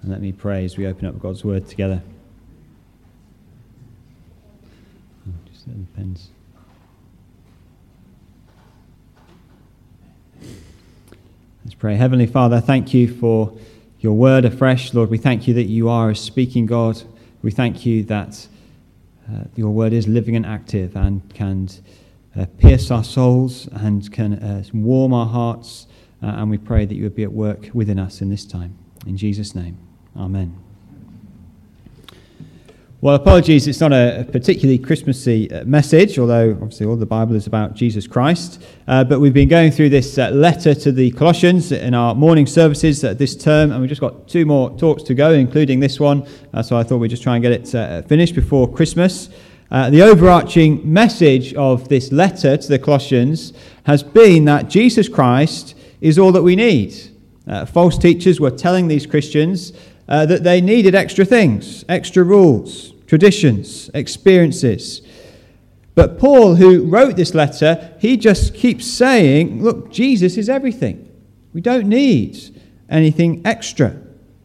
And let me pray as we open up God's Word together. Just let the pens. Let's pray. Heavenly Father, thank you for your word afresh. Lord, we thank you that you are a speaking God. We thank you that your word is living and active and can pierce our souls and can warm our hearts. And we pray that you would be at work within us in this time. In Jesus' name, amen. Well, apologies, it's not a particularly Christmassy message, although obviously all the Bible is about Jesus Christ. But we've been going through this letter to the Colossians in our morning services this term, and we've just got 2 more talks to go, including this one. So I thought we'd just try and get it finished before Christmas. The overarching message of this letter to the Colossians has been that Jesus Christ is all that we need. False teachers were telling these Christians that they needed extra things, extra rules, traditions, experiences. But Paul, who wrote this letter, he just keeps saying, look, Jesus is everything. We don't need anything extra.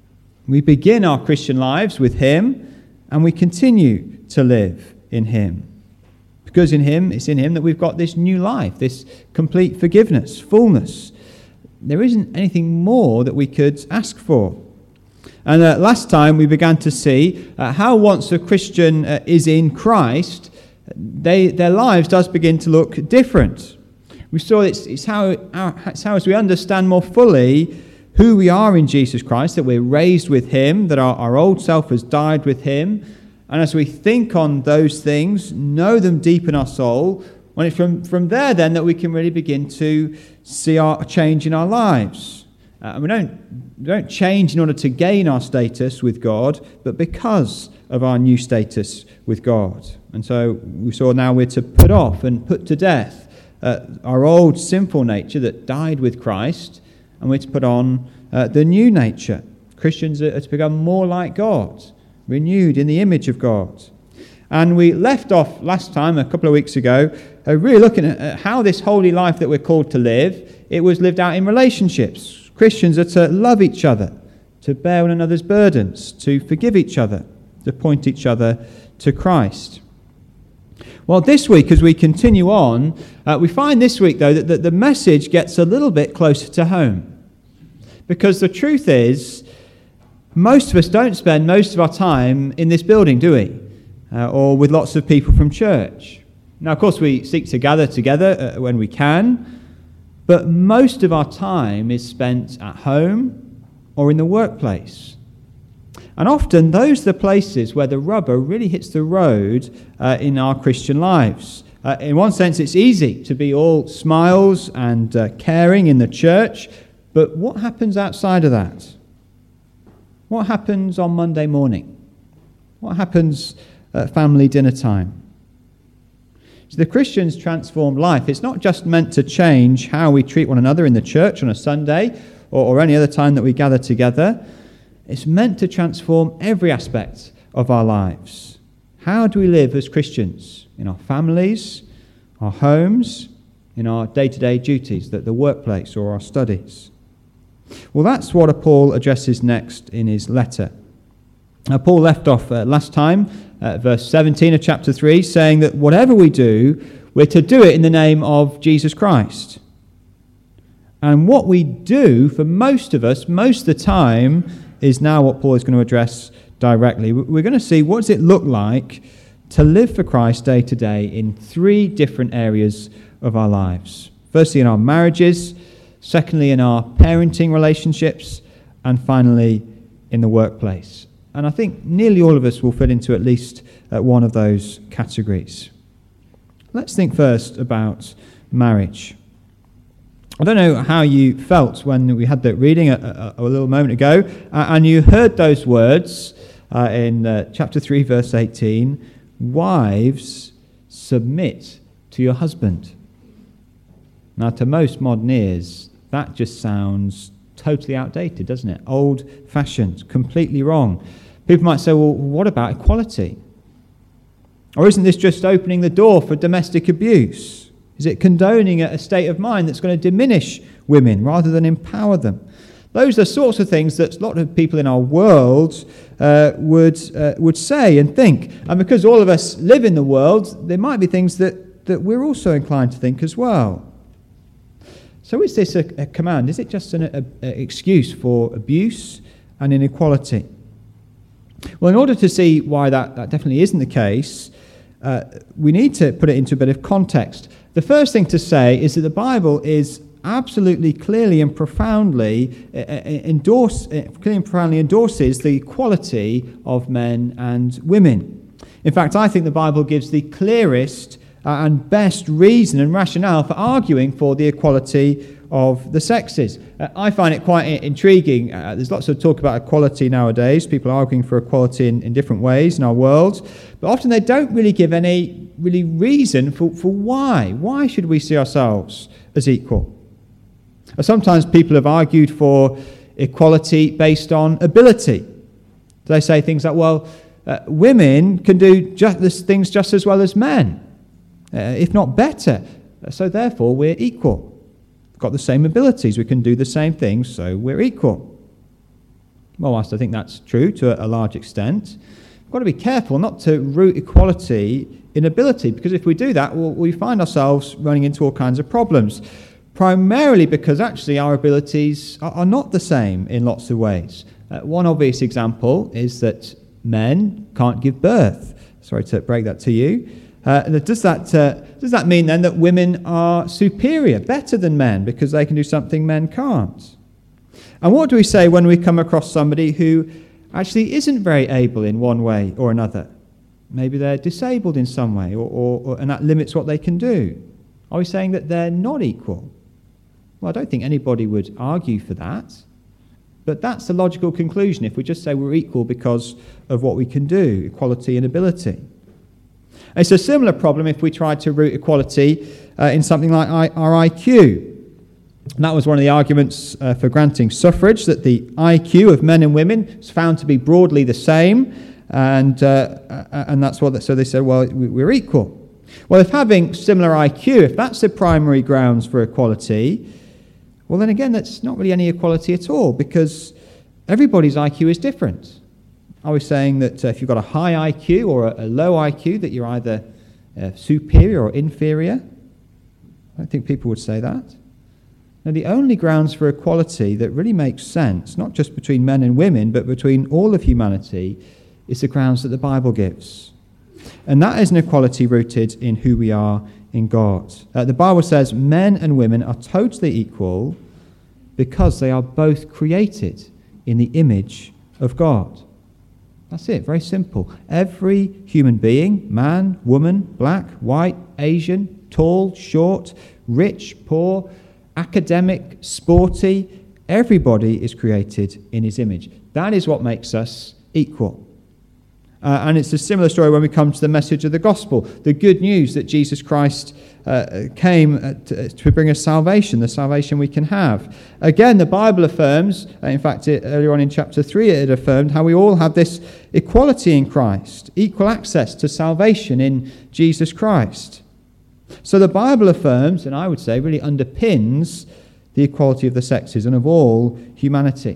We begin our Christian lives with him, and we continue to live in him. Because it's in him that we've got this new life, this complete forgiveness, fullness. There isn't anything more that we could ask for. And last time we began to see how once a Christian is in Christ, their lives does begin to look different. We saw it's how as we understand more fully who we are in Jesus Christ, that we're raised with him, that our old self has died with him, and as we think on those things, know them deep in our soul, when it's from there then that we can really begin to see a change in our lives. We don't change in order to gain our status with God, but because of our new status with God. And so we saw now we're to put off and put to death our old sinful nature that died with Christ, and we're to put on the new nature. Christians are to become more like God, renewed in the image of God. And we left off last time, a couple of weeks ago, really looking at how this holy life that we're called to live, it was lived out in relationships. Christians are to love each other, to bear one another's burdens, to forgive each other, to point each other to Christ. Well, this week, as we continue on, we find this week, though, that the message gets a little bit closer to home. Because the truth is, most of us don't spend most of our time in this building, do we? Or with lots of people from church. Now, of course, we seek to gather together when we can, but most of our time is spent at home or in the workplace. And often those are the places where the rubber really hits the road in our Christian lives. In one sense, it's easy to be all smiles and caring in the church, but what happens outside of that? What happens on Monday morning? What happens at family dinner time? So the Christian's transformed life, it's not just meant to change how we treat one another in the church on a Sunday or any other time that we gather together. It's meant to transform every aspect of our lives. How do we live as Christians? In our families, our homes, in our day-to-day duties, the workplace or our studies. Well, that's what Paul addresses next in his letter. Now, Paul left off last time, verse 17 of chapter 3, saying that whatever we do, we're to do it in the name of Jesus Christ. And what we do, for most of us, most of the time, is now what Paul is going to address directly. We're going to see what does it look like to live for Christ day to day in 3 different areas of our lives. Firstly, in our marriages. Secondly, in our parenting relationships. And finally, in the workplace. And I think nearly all of us will fit into at least one of those categories. Let's think first about marriage. I don't know how you felt when we had that reading a little moment ago, and you heard those words in chapter 3, verse 18, "Wives, submit to your husband." Now, to most modern ears, that just sounds totally outdated, doesn't it? Old-fashioned, completely wrong. People might say, well, what about equality? Or isn't this just opening the door for domestic abuse? Is it condoning a state of mind that's going to diminish women rather than empower them? Those are the sorts of things that a lot of people in our world would say and think. And because all of us live in the world, there might be things that we're also inclined to think as well. So is this a command? Is it just an excuse for abuse and inequality? Well, in order to see why that definitely isn't the case, we need to put it into a bit of context. The first thing to say is that the Bible is absolutely clearly and profoundly endorses the equality of men and women. In fact, I think the Bible gives the clearest and best reason and rationale for arguing for the equality of the sexes. I find it quite intriguing. There's lots of talk about equality nowadays. People are arguing for equality in different ways in our world. But often they don't really give any really reason for why. Why should we see ourselves as equal? Sometimes people have argued for equality based on ability. They say things like, well, women can do things just as well as men, if not better. So therefore, we're equal. We've got the same abilities. We can do the same things, so we're equal. Well, whilst I think that's true to a large extent, we've got to be careful not to root equality in ability, because if we do that, we find ourselves running into all kinds of problems. Primarily because actually our abilities are not the same in lots of ways. One obvious example is that men can't give birth. Sorry to break that to you. Does that mean then that women are superior, better than men, because they can do something men can't? And what do we say when we come across somebody who actually isn't very able in one way or another? Maybe they're disabled in some way, and that limits what they can do. Are we saying that they're not equal? Well, I don't think anybody would argue for that. But that's the logical conclusion if we just say we're equal because of what we can do, equality and ability. It's a similar problem if we try to root equality in something like our IQ. And that was one of the arguments for granting suffrage, that the IQ of men and women is found to be broadly the same, and that's what. So they said, well, we're equal. Well, if having similar IQ, if that's the primary grounds for equality, well, then again, that's not really any equality at all, because everybody's IQ is different. Are we saying that if you've got a high IQ or a low IQ, that you're either superior or inferior? I don't think people would say that. Now, the only grounds for equality that really makes sense, not just between men and women, but between all of humanity, is the grounds that the Bible gives. And that is an equality rooted in who we are in God. The Bible says men and women are totally equal because they are both created in the image of God. That's it, very simple. Every human being, man, woman, black, white, Asian, tall, short, rich, poor, academic, sporty, everybody is created in his image. That is what makes us equal. And it's a similar story when we come to the message of the gospel, the good news that Jesus Christ came to bring us salvation, the salvation we can have. Again, the Bible affirms, in fact, earlier on in chapter 3, it affirmed how we all have this equality in Christ, equal access to salvation in Jesus Christ. So the Bible affirms, and I would say really underpins, the equality of the sexes and of all humanity.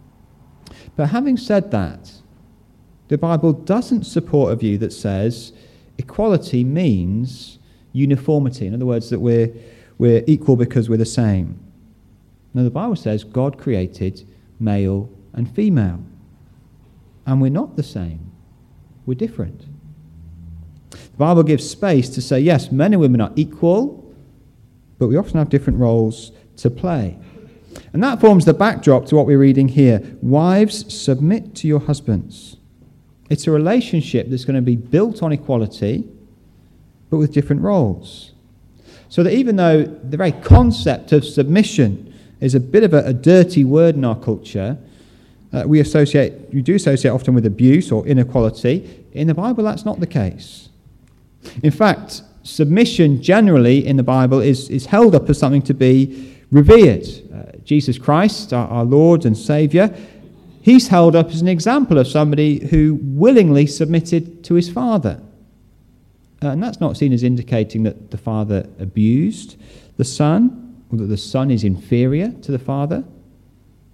But having said that, the Bible doesn't support a view that says equality means uniformity. In other words, that we're equal because we're the same. No, the Bible says God created male and female. And we're not the same. We're different. The Bible gives space to say, yes, men and women are equal, but we often have different roles to play. And that forms the backdrop to what we're reading here. Wives, submit to your husbands. It's a relationship that's going to be built on equality, but with different roles. So that even though the very concept of submission is a bit of a dirty word in our culture, we do associate often with abuse or inequality. In the Bible, that's not the case. In fact, submission generally in the Bible is held up as something to be revered. Jesus Christ, our Lord and Saviour, he's held up as an example of somebody who willingly submitted to his Father. And that's not seen as indicating that the Father abused the Son, or that the Son is inferior to the Father.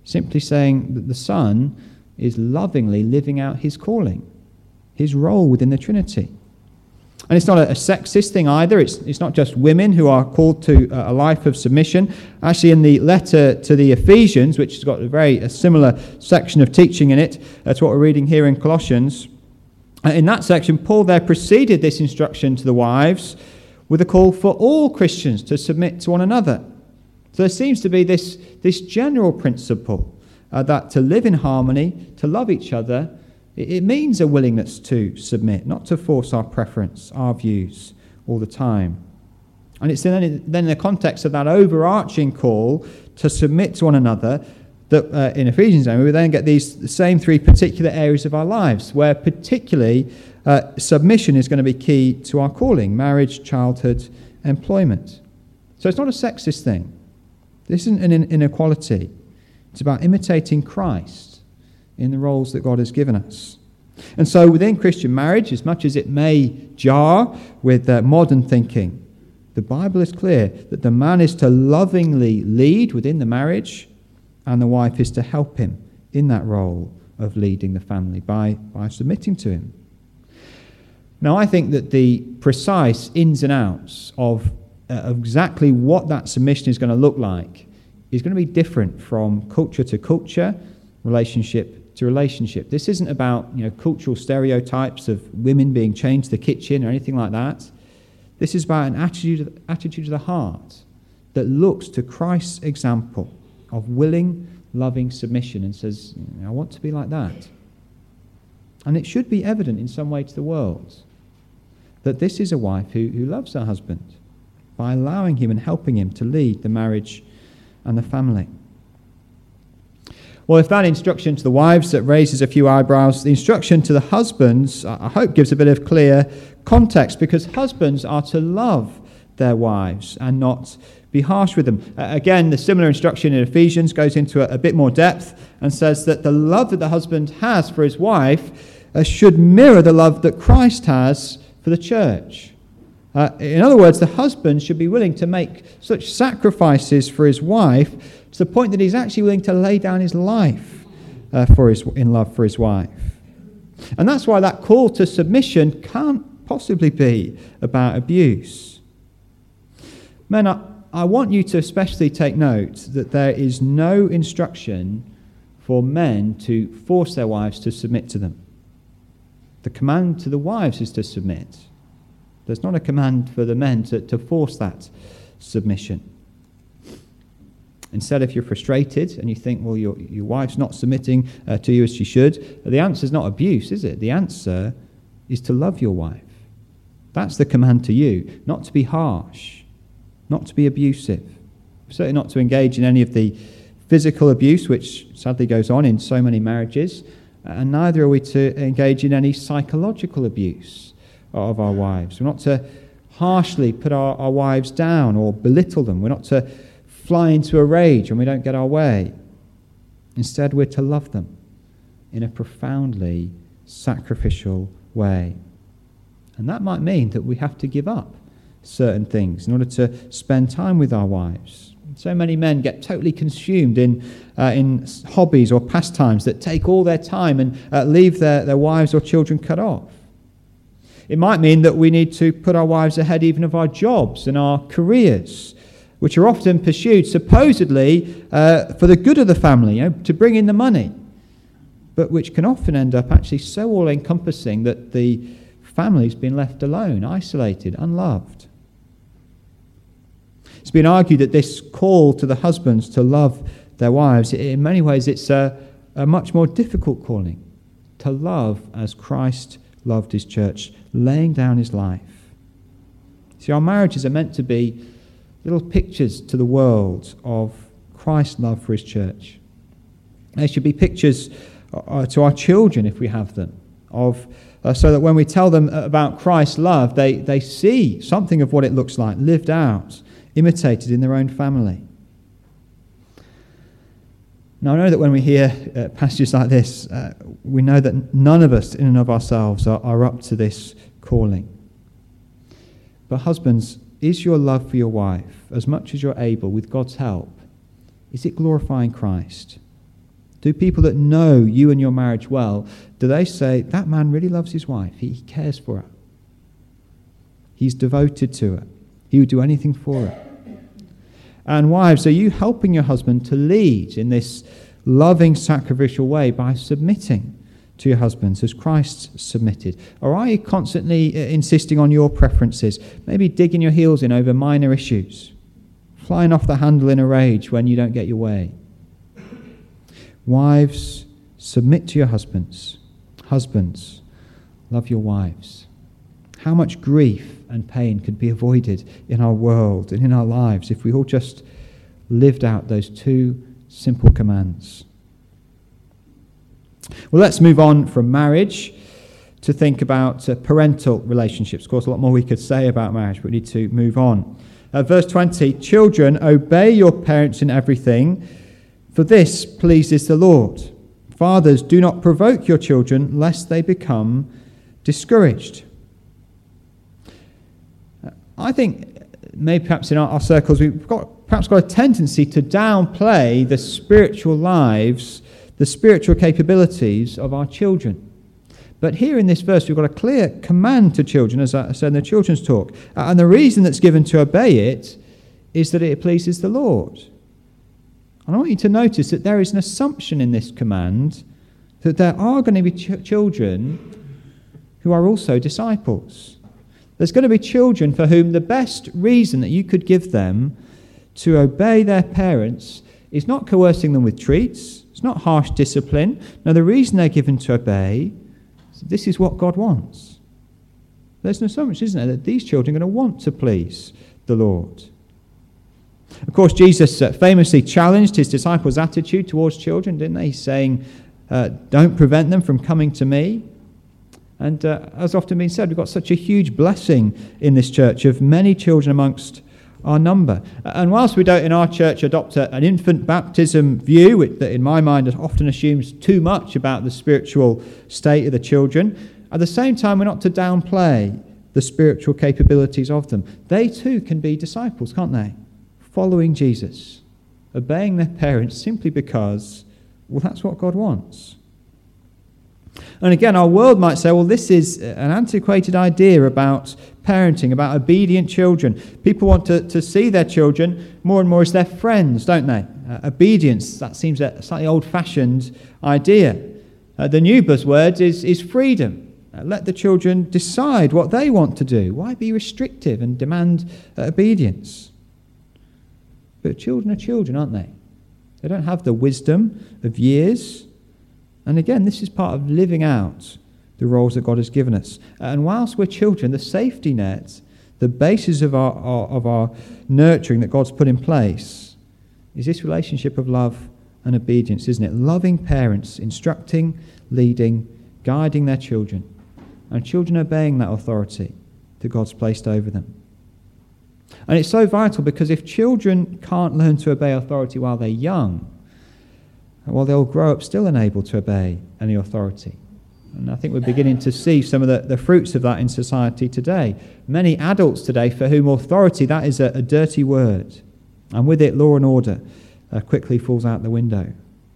simply saying that the Son is lovingly living out his calling, his role within the Trinity. And it's not a sexist thing either. It's not just women who are called to a life of submission. Actually, in the letter to the Ephesians, which has got a similar section of teaching in it, that's what we're reading here in Colossians, in that section, Paul there preceded this instruction to the wives with a call for all Christians to submit to one another. So there seems to be this general principle that to live in harmony, to love each other, it means a willingness to submit, not to force our preference, our views all the time. And it's then in the context of that overarching call to submit to one another that in Ephesians, we then get the same three particular areas of our lives where particularly submission is going to be key to our calling: marriage, childhood, employment. So it's not a sexist thing. This isn't an inequality. It's about imitating Christ in the roles that God has given us. And so within Christian marriage, as much as it may jar with modern thinking, the Bible is clear that the man is to lovingly lead within the marriage, and the wife is to help him in that role of leading the family by submitting to him. Now, I think that the precise ins and outs of exactly what that submission is going to look like is going to be different from culture to culture, relationship to relationship. This isn't about cultural stereotypes of women being chained to the kitchen or anything like that. This is about an attitude of the heart that looks to Christ's example of willing, loving submission and says, I want to be like that. And it should be evident in some way to the world that this is a wife who loves her husband by allowing him and helping him to lead the marriage and the family. Well, if that instruction to the wives that raises a few eyebrows, the instruction to the husbands, I hope, gives a bit of clear context, because husbands are to love their wives and not be harsh with them. Again, the similar instruction in Ephesians goes into a bit more depth and says that the love that the husband has for his wife should mirror the love that Christ has for the church. In other words, the husband should be willing to make such sacrifices for his wife to the point that he's actually willing to lay down his life in love for his wife. And that's why that call to submission can't possibly be about abuse. Men, I want you to especially take note that there is no instruction for men to force their wives to submit to them. The command to the wives is to submit. There's not a command for the men to force that submission. Instead, if you're frustrated and you think, well, your wife's not submitting to you as she should, the answer is not abuse, is it? The answer is to love your wife. That's the command to you, not to be harsh, not to be abusive, certainly not to engage in any of the physical abuse, which sadly goes on in so many marriages, and neither are we to engage in any psychological abuse of our wives. We're not to harshly put our wives down or belittle them. We're not to fly into a rage when we don't get our way. Instead, we're to love them in a profoundly sacrificial way. And that might mean that we have to give up certain things in order to spend time with our wives. So many men get totally consumed in hobbies or pastimes that take all their time and leave their wives or children cut off. It might mean that we need to put our wives ahead even of our jobs and our careers, which are often pursued supposedly for the good of the family, to bring in the money, but which can often end up actually so all-encompassing that the family's been left alone, isolated, unloved. It's been argued that this call to the husbands to love their wives, in many ways it's a much more difficult calling, to love as Christ loved his church, laying down his life. See, our marriages are meant to be little pictures to the world of Christ's love for his church. They should be pictures to our children, if we have them, so that when we tell them about Christ's love, they see something of what it looks like, lived out, imitated in their own family. Now, I know that when we hear passages like this, we know that none of us in and of ourselves are up to this calling. But husbands, is your love for your wife, as much as you're able, with God's help, is it glorifying Christ? Do people that know you and your marriage well, do they say, that man really loves his wife, he cares for her, he's devoted to her, he would do anything for her? And wives, are you helping your husband to lead in this loving, sacrificial way by submitting to your husbands as Christ submitted? Or are you constantly insisting on your preferences, maybe digging your heels in over minor issues, flying off the handle in a rage when you don't get your way? Wives, submit to your husbands. Husbands, love your wives. How much grief and pain could be avoided in our world and in our lives if we all just lived out those two simple commands. Well, let's move on from marriage to think about parental relationships. Of course, a lot more we could say about marriage, but we need to move on. Verse 20, children, obey your parents in everything, for this pleases the Lord. Fathers, do not provoke your children, lest they become discouraged. I think maybe perhaps in our circles we've got a tendency to downplay the spiritual lives, the spiritual capabilities of our children. But here in this verse we've got a clear command to children, as I said in the children's talk. And the reason that's given to obey it is that it pleases the Lord. And I want you to notice that there is an assumption in this command that there are going to be children who are also disciples. There's going to be children for whom the best reason that you could give them to obey their parents is not coercing them with treats, it's not harsh discipline. No, the reason they're given to obey is this is what God wants. There's an assumption, isn't there, that these children are going to want to please the Lord. Of course, Jesus famously challenged his disciples' attitude towards children, didn't he? Saying, don't prevent them from coming to me. And as often been said, we've got such a huge blessing in this church of many children amongst our number. And whilst we don't in our church adopt an infant baptism view, that in my mind often assumes too much about the spiritual state of the children, at the same time we're not to downplay the spiritual capabilities of them. They too can be disciples, can't they? Following Jesus, obeying their parents simply because, well, that's what God wants. And again, our world might say, well, this is an antiquated idea about parenting, about obedient children. People want to see their children more and more as their friends, don't they? Obedience, that seems a slightly old-fashioned idea. The new buzzword is freedom. Let the children decide what they want to do. Why be restrictive and demand obedience? But children are children, aren't they? They don't have the wisdom of years. And again, this is part of living out the roles that God has given us. And whilst we're children, the safety net, the basis of our nurturing that God's put in place is this relationship of love and obedience, isn't it? Loving parents, instructing, leading, guiding their children, and children obeying that authority that God's placed over them. And it's so vital because if children can't learn to obey authority while they're young, well, they'll grow up still unable to obey any authority. And I think we're beginning to see some of the fruits of that in society today. Many adults today for whom authority, that is a dirty word. And with it, law and order quickly falls out the window.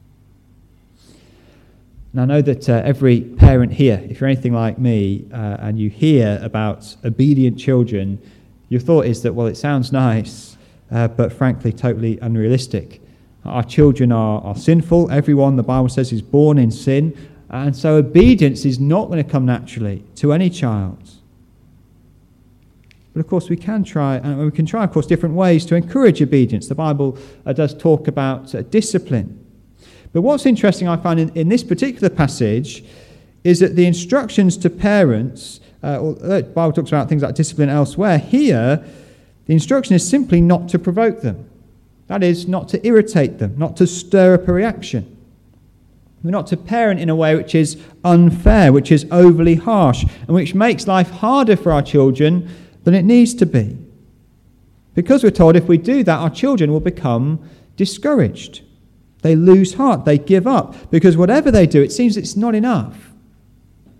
Now, I know that every parent here, if you're anything like me, and you hear about obedient children, your thought is that, well, it sounds nice, but frankly, totally unrealistic. Our children are sinful. Everyone, the Bible says, is born in sin. And so obedience is not going to come naturally to any child. But of course we can try, of course, different ways to encourage obedience. The Bible does talk about discipline. But what's interesting, I find, in this particular passage is that the instructions to parents, the Bible talks about things like discipline elsewhere. Here, the instruction is simply not to provoke them. That is, not to irritate them, not to stir up a reaction. We're not to parent in a way which is unfair, which is overly harsh, and which makes life harder for our children than it needs to be. Because we're told if we do that, our children will become discouraged. They lose heart, they give up, because whatever they do, it seems it's not enough.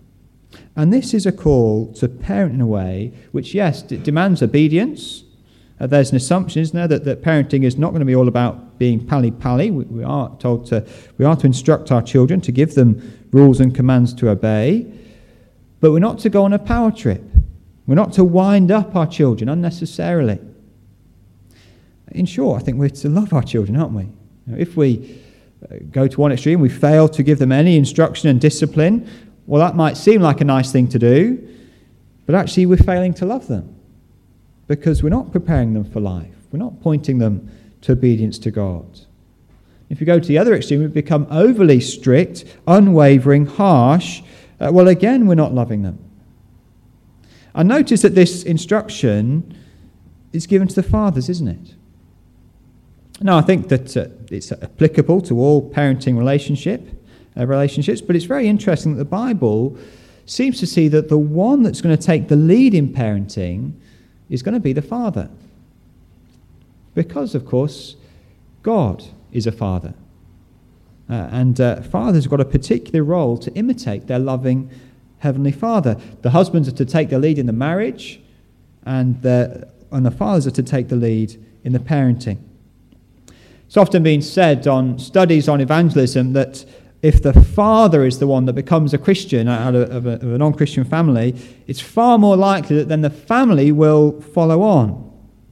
And this is a call to parent in a way which, yes, it demands obedience, There's an assumption, isn't there, that parenting is not going to be all about being pally-pally. We are to instruct our children, to give them rules and commands to obey, but we're not to go on a power trip. We're not to wind up our children unnecessarily. In short, I think we're to love our children, aren't we? If we go to one extreme, we fail to give them any instruction and discipline, well, that might seem like a nice thing to do, but actually we're failing to love them because we're not preparing them for life. We're not pointing them to obedience to God. If you go to the other extreme, we become overly strict, unwavering, harsh. Well, again, we're not loving them. And notice that this instruction is given to the fathers, isn't it? Now, I think that it's applicable to all parenting relationships, but it's very interesting that the Bible seems to see that the one that's going to take the lead in parenting is going to be the father. Because, of course, God is a father. And fathers have got a particular role to imitate their loving Heavenly Father. The husbands are to take the lead in the marriage, and the fathers are to take the lead in the parenting. It's often been said on studies on evangelism that if the father is the one that becomes a Christian out of a non-Christian family, it's far more likely that then the family will follow on.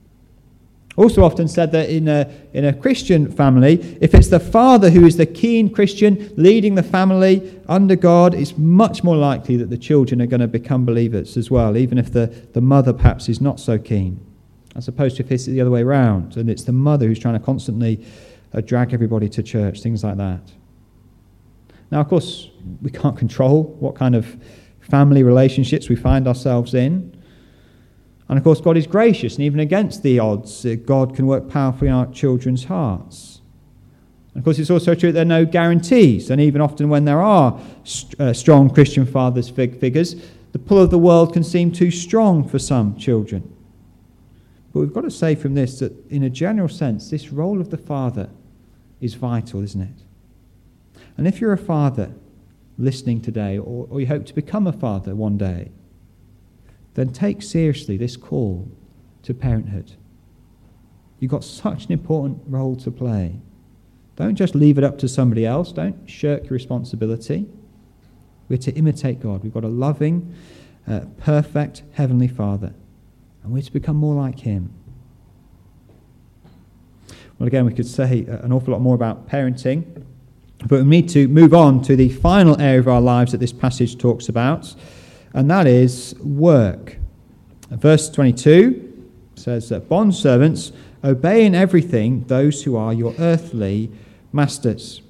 Also often said that in a Christian family, if it's the father who is the keen Christian leading the family under God, it's much more likely that the children are going to become believers as well, even if the mother perhaps is not so keen, as opposed to if it's the other way around and it's the mother who's trying to constantly drag everybody to church, things like that. Now, of course, we can't control what kind of family relationships we find ourselves in. And of course, God is gracious, and even against the odds, God can work powerfully in our children's hearts. And of course, it's also true that there are no guarantees, and even often when there are strong Christian fathers figures, the pull of the world can seem too strong for some children. But we've got to say from this that, in a general sense, this role of the father is vital, isn't it? And if you're a father listening today, or you hope to become a father one day, then take seriously this call to parenthood. You've got such an important role to play. Don't just leave it up to somebody else. Don't shirk your responsibility. We're to imitate God. We've got a loving, perfect Heavenly Father, and we're to become more like Him. Well, again, we could say an awful lot more about parenting, but we need to move on to the final area of our lives that this passage talks about, and that is work. Verse 22 says that bondservants, obey in everything those who are your earthly masters.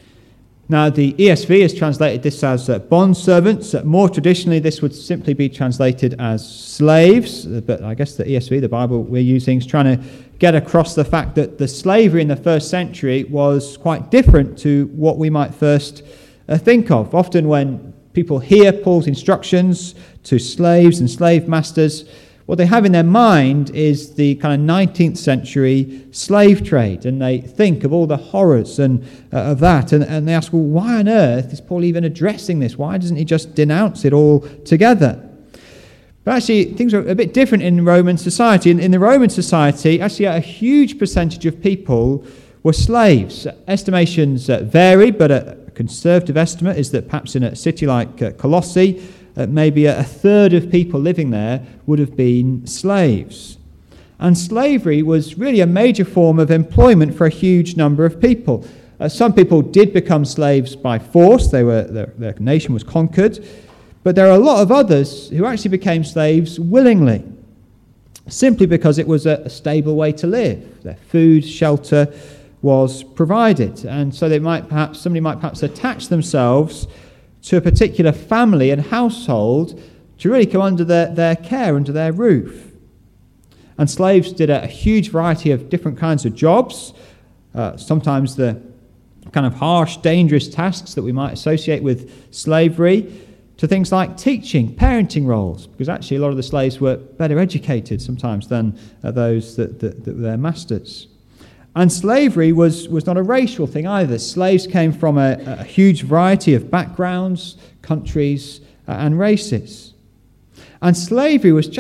Now, the ESV has translated this as bondservants. More traditionally, this would simply be translated as slaves, but I guess the ESV, the Bible we're using, is trying to get across the fact that the slavery in the first century was quite different to what we might first think of. Often when people hear Paul's instructions to slaves and slave masters, what they have in their mind is the kind of 19th century slave trade, and they think of all the horrors of that, and they ask, well, why on earth is Paul even addressing this? Why doesn't he just denounce it all together? But actually, things are a bit different in Roman society. In the Roman society, actually a huge percentage of people were slaves. Estimations vary, but a conservative estimate is that perhaps in a city like Colossae, maybe a third of people living there would have been slaves. And slavery was really a major form of employment for a huge number of people. Some people did become slaves by force. Their nation was conquered. But there are a lot of others who actually became slaves willingly, simply because it was a stable way to live. Their food, shelter was provided. And so somebody might perhaps attach themselves to a particular family and household to really come under their care, under their roof. And slaves did a huge variety of different kinds of jobs, sometimes the kind of harsh, dangerous tasks that we might associate with slavery, to things like teaching, parenting roles, because actually a lot of the slaves were better educated sometimes than those that were their masters. And slavery was not a racial thing either. Slaves came from a huge variety of backgrounds, countries, and races. And slavery was just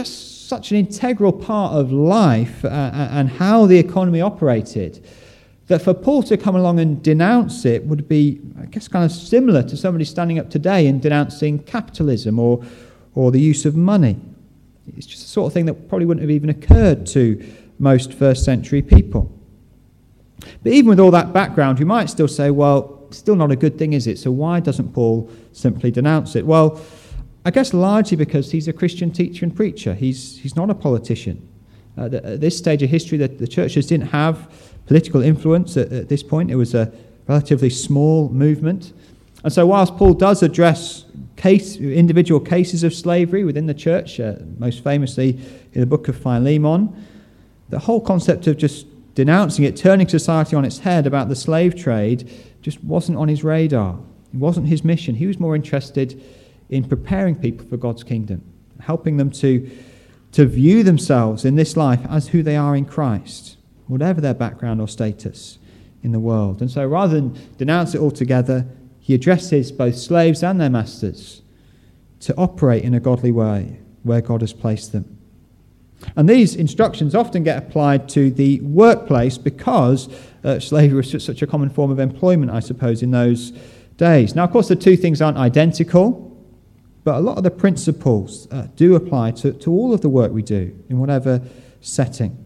such an integral part of life and how the economy operated, that for Paul to come along and denounce it would be, I guess, kind of similar to somebody standing up today and denouncing capitalism or the use of money. It's just the sort of thing that probably wouldn't have even occurred to most first century people. But even with all that background, we might still say, well, still not a good thing, is it? So why doesn't Paul simply denounce it? Well, I guess largely because he's a Christian teacher and preacher. He's not a politician. At this stage of history, the churches didn't have political influence at this point. It was a relatively small movement. And so whilst Paul does address individual cases of slavery within the church, most famously in the book of Philemon, the whole concept of just denouncing it, turning society on its head about the slave trade, just wasn't on his radar. It wasn't his mission. He was more interested in preparing people for God's kingdom, helping them to view themselves in this life as who they are in Christ, whatever their background or status in the world. And so rather than denounce it altogether, he addresses both slaves and their masters to operate in a godly way where God has placed them. And these instructions often get applied to the workplace because slavery was such a common form of employment, I suppose, in those days. Now, of course, the two things aren't identical, but a lot of the principles do apply to all of the work we do in whatever setting.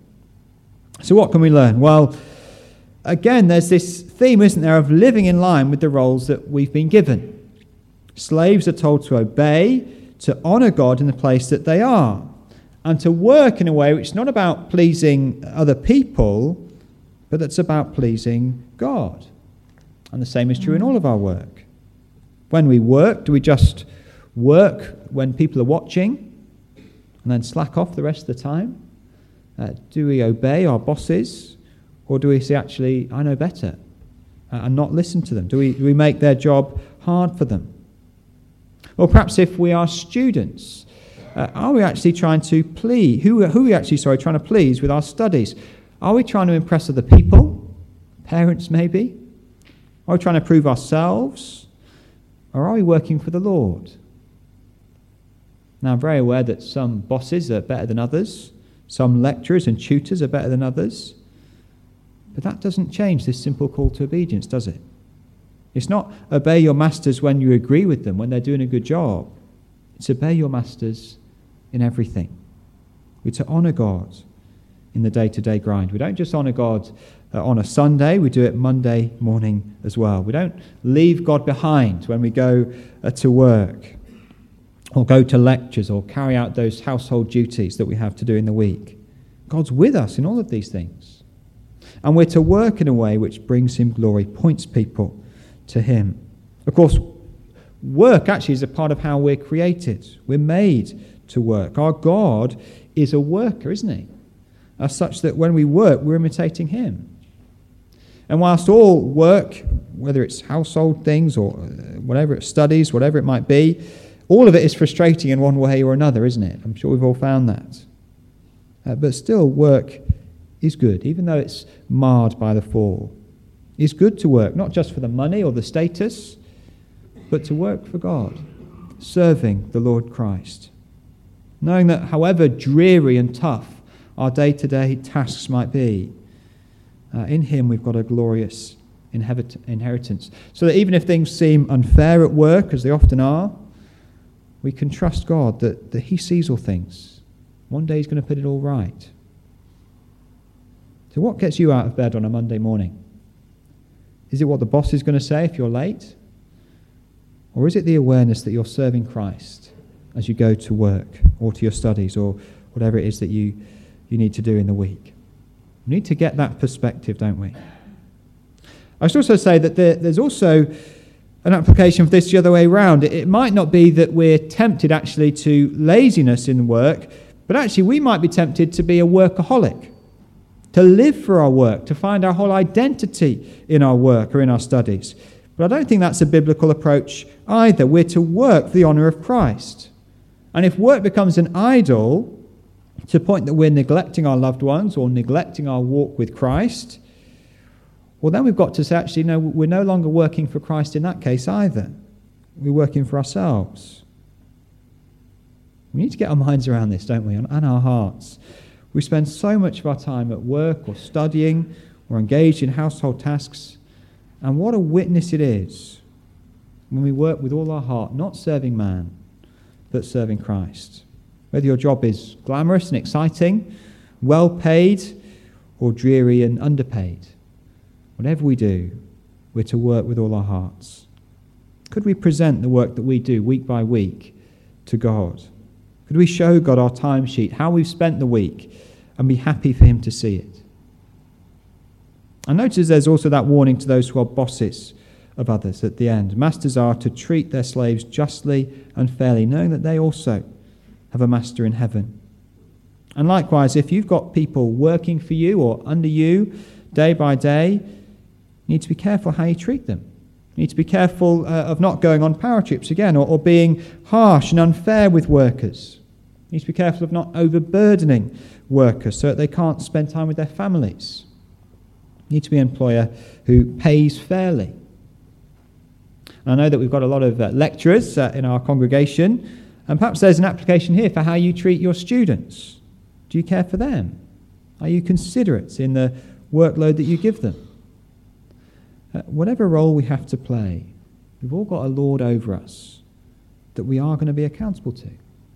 So what can we learn? Well, again, there's this theme, isn't there, of living in line with the roles that we've been given. Slaves are told to obey, to honour God in the place that they are, and to work in a way which is not about pleasing other people, but that's about pleasing God. And the same is true in all of our work. When we work, do we just work when people are watching and then slack off the rest of the time? Do we obey our bosses, or do we say, actually, I know better, and not listen to them? Do we make their job hard for them? Or perhaps if we are students, are we actually trying to please? Who are we actually trying to please with our studies? Are we trying to impress other people? Parents, maybe? Are we trying to prove ourselves? Or are we working for the Lord? Now, I'm very aware that some bosses are better than others. Some lecturers and tutors are better than others. But that doesn't change this simple call to obedience, does it? It's not obey your masters when you agree with them, when they're doing a good job. It's obey your masters in everything. We're to honour God in the day-to-day grind. We don't just honour God on a Sunday, we do it Monday morning as well. We don't leave God behind when we go to work or go to lectures or carry out those household duties that we have to do in the week. God's with us in all of these things. And we're to work in a way which brings him glory, points people to him. Of course, work actually is a part of how we're created. We're made to work. Our God is a worker, isn't he? As such that when we work, we're imitating him. And whilst all work, whether it's household things or whatever it's studies, whatever it might be, all of it is frustrating in one way or another, isn't it? I'm sure we've all found that. But still, work is good, even though it's marred by the fall. It's good to work, not just for the money or the status, but to work for God, serving the Lord Christ. Knowing that however dreary and tough our day-to-day tasks might be, in him we've got a glorious inheritance. So that even if things seem unfair at work, as they often are, we can trust God that he sees all things. One day he's going to put it all right. So what gets you out of bed on a Monday morning? Is it what the boss is going to say if you're late? Or is it the awareness that you're serving Christ as you go to work or to your studies or whatever it is that you need to do in the week? We need to get that perspective, don't we? I should also say that there's also an application of this the other way around. It might not be that we're tempted actually to laziness in work, but actually we might be tempted to be a workaholic, to live for our work, to find our whole identity in our work or in our studies. But I don't think that's a biblical approach either. We're to work for the honour of Christ. And if work becomes an idol, to the point that we're neglecting our loved ones or neglecting our walk with Christ, well, then we've got to say, actually, no, we're no longer working for Christ in that case either. We're working for ourselves. We need to get our minds around this, don't we, and our hearts. We spend so much of our time at work or studying or engaged in household tasks, and what a witness it is when we work with all our heart, not serving man, but serving Christ. Whether your job is glamorous and exciting, well paid, or dreary and underpaid, whatever we do, we're to work with all our hearts. Could we present the work that we do week by week to God? Could we show God our timesheet, how we've spent the week, and be happy for him to see it? And notice there's also that warning to those who are bosses of others at the end. Masters are to treat their slaves justly and fairly, knowing that they also have a master in heaven. And likewise, if you've got people working for you or under you day by day, you need to be careful how you treat them. You need to be careful of not going on power trips again or being harsh and unfair with workers. You need to be careful of not overburdening workers so that they can't spend time with their families. You need to be an employer who pays fairly. And I know that we've got a lot of lecturers in our congregation, and perhaps there's an application here for how you treat your students. Do you care for them? Are you considerate in the workload that you give them? Whatever role we have to play, we've all got a Lord over us that we are going to be accountable to.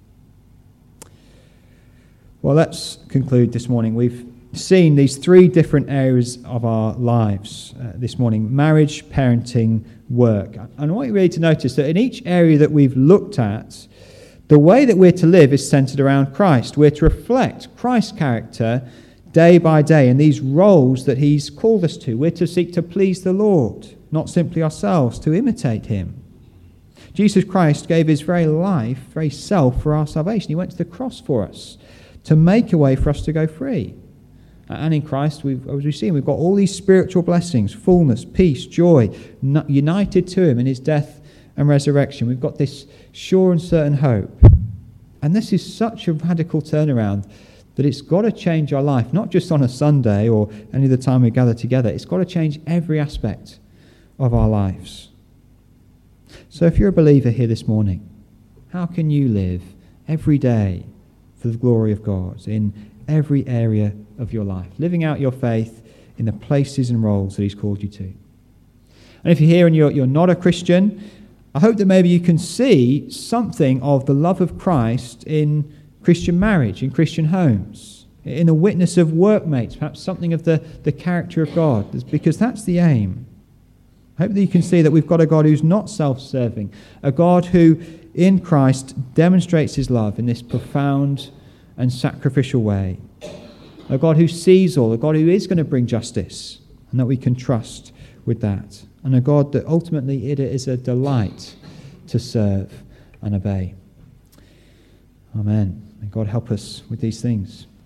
Well, let's conclude this morning. We've seen these three different areas of our lives this morning: marriage, parenting, work. And I want you really to notice that in each area that we've looked at, the way that we're to live is centered around Christ. We're to reflect Christ's character day by day in these roles that he's called us to. We're to seek to please the Lord, not simply ourselves, to imitate him. Jesus Christ gave his very life, very self, for our salvation. He went to the cross for us to make a way for us to go free. And in Christ, as we've seen, we've got all these spiritual blessings: fullness, peace, joy, united to him in his death and resurrection. We've got this sure and certain hope. And this is such a radical turnaround that it's got to change our life, not just on a Sunday or any other time we gather together. It's got to change every aspect of our lives. So if you're a believer here this morning, how can you live every day for the glory of God in every area of your life, living out your faith in the places and roles that he's called you to? And if you're here and you're not a Christian, I hope that maybe you can see something of the love of Christ in Christian marriage, in Christian homes, in the witness of workmates, perhaps something of the character of God, because that's the aim. I hope that you can see that we've got a God who's not self-serving, a God who in Christ demonstrates his love in this profound and sacrificial way, a God who sees all, a God who is going to bring justice, and that we can trust with that, and a God that ultimately it is a delight to serve and obey. Amen. May God help us with these things.